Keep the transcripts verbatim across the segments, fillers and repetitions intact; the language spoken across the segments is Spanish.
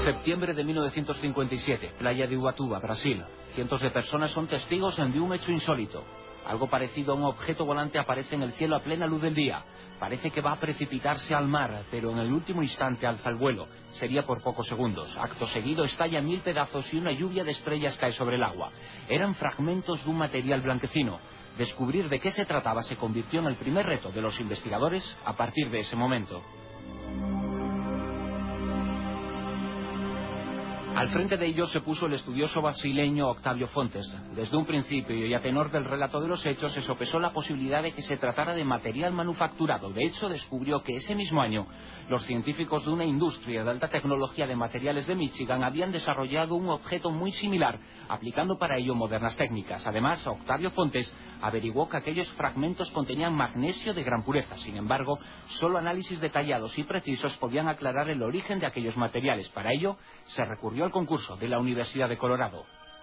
Septiembre de mil novecientos cincuenta y siete, playa de Ubatuba, Brasil. Cientos de personas son testigos de un hecho insólito. Algo parecido a un objeto volante aparece en el cielo a plena luz del día. Parece que va a precipitarse al mar, pero en el último instante alza el vuelo. Sería por pocos segundos. Acto seguido estalla en mil pedazos y una lluvia de estrellas cae sobre el agua. Eran fragmentos de un material blanquecino. Descubrir de qué se trataba se convirtió en el primer reto de los investigadores a partir de ese momento. Al frente de ellos se puso el estudioso brasileño Octavio Fontes. Desde un principio y a tenor del relato de los hechos se sopesó la posibilidad de que se tratara de material manufacturado. De hecho, descubrió que ese mismo año los científicos de una industria de alta tecnología de materiales de Michigan habían desarrollado un objeto muy similar, aplicando para ello modernas técnicas. Además, Octavio Fontes averiguó que aquellos fragmentos contenían magnesio de gran pureza. Sin embargo, solo análisis detallados y precisos podían aclarar el origen de aquellos materiales. Para ello, se recurrió al concurso de la Universidad de Colorado.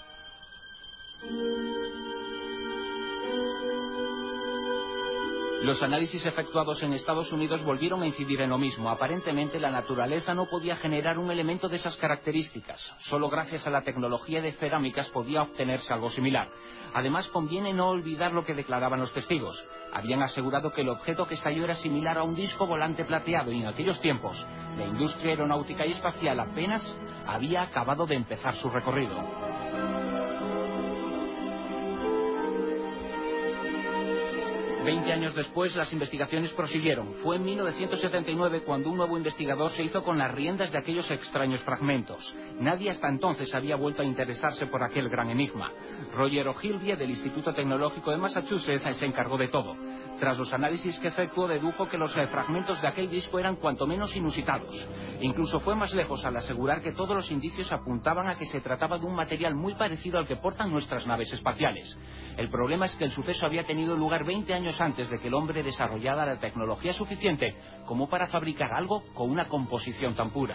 Los análisis efectuados en Estados Unidos volvieron a incidir en lo mismo. Aparentemente la naturaleza no podía generar un elemento de esas características. Solo gracias a la tecnología de cerámicas podía obtenerse algo similar. Además, conviene no olvidar lo que declaraban los testigos. Habían asegurado que el objeto que estalló era similar a un disco volante plateado y en aquellos tiempos la industria aeronáutica y espacial apenas había acabado de empezar su recorrido. Veinte años después, las investigaciones prosiguieron. Fue en mil novecientos setenta y nueve cuando un nuevo investigador se hizo con las riendas de aquellos extraños fragmentos. Nadie hasta entonces había vuelto a interesarse por aquel gran enigma. Roger Ogilvie, del Instituto Tecnológico de Massachusetts, se encargó de todo. Tras los análisis que efectuó, dedujo que los fragmentos de aquel disco eran cuanto menos inusitados. Incluso fue más lejos al asegurar que todos los indicios apuntaban a que se trataba de un material muy parecido al que portan nuestras naves espaciales. El problema es que el suceso había tenido lugar veinte años antes de que el hombre desarrollara la tecnología suficiente como para fabricar algo con una composición tan pura.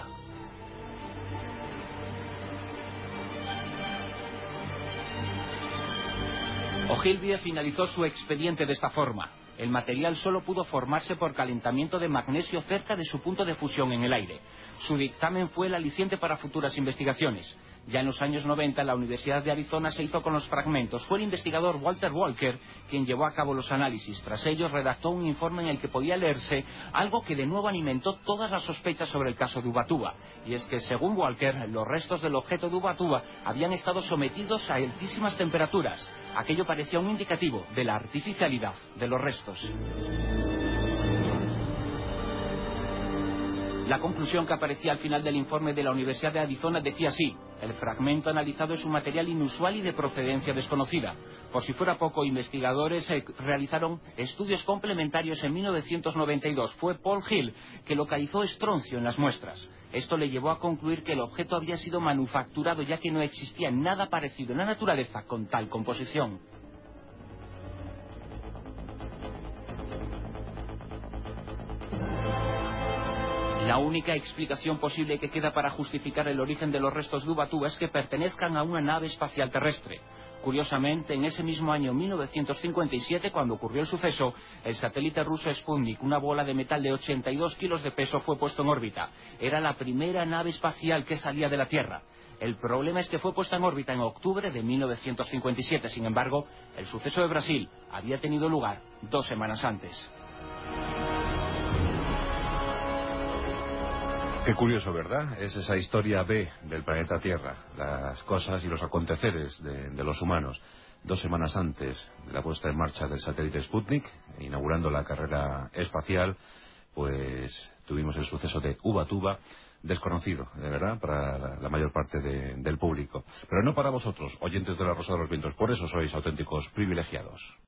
Ogilvie finalizó su expediente de esta forma. El material solo pudo formarse por calentamiento de magnesio cerca de su punto de fusión en el aire. Su dictamen fue el aliciente para futuras investigaciones. Ya en los años noventa, la Universidad de Arizona se hizo con los fragmentos. Fue el investigador Walter Walker quien llevó a cabo los análisis. Tras ellos, redactó un informe en el que podía leerse algo que de nuevo alimentó todas las sospechas sobre el caso de Ubatuba. Y es que, según Walker, los restos del objeto de Ubatuba habían estado sometidos a altísimas temperaturas. Aquello parecía un indicativo de la artificialidad de los restos. La conclusión que aparecía al final del informe de la Universidad de Arizona decía así: el fragmento analizado es un material inusual y de procedencia desconocida. Por si fuera poco, investigadores eh, realizaron estudios complementarios en mil novecientos noventa y dos. Fue Paul Hill que localizó estroncio en las muestras. Esto le llevó a concluir que el objeto había sido manufacturado, ya que no existía nada parecido en la naturaleza con tal composición. La única explicación posible que queda para justificar el origen de los restos de Ubatuba es que pertenezcan a una nave espacial terrestre. Curiosamente, en ese mismo año mil novecientos cincuenta y siete, cuando ocurrió el suceso, el satélite ruso Sputnik, una bola de metal de ochenta y dos kilos de peso, fue puesto en órbita. Era la primera nave espacial que salía de la Tierra. El problema es que fue puesta en órbita en octubre de mil novecientos cincuenta y siete. Sin embargo, el suceso de Brasil había tenido lugar dos semanas antes. Qué curioso, ¿verdad? Es esa historia B del planeta Tierra, las cosas y los aconteceres de, de los humanos. Dos semanas antes de la puesta en marcha del satélite Sputnik, inaugurando la carrera espacial, pues tuvimos el suceso de Ubatuba, desconocido, de verdad, para la, la mayor parte de, del público. Pero no para vosotros, oyentes de La Rosa de los Vientos, por eso sois auténticos privilegiados.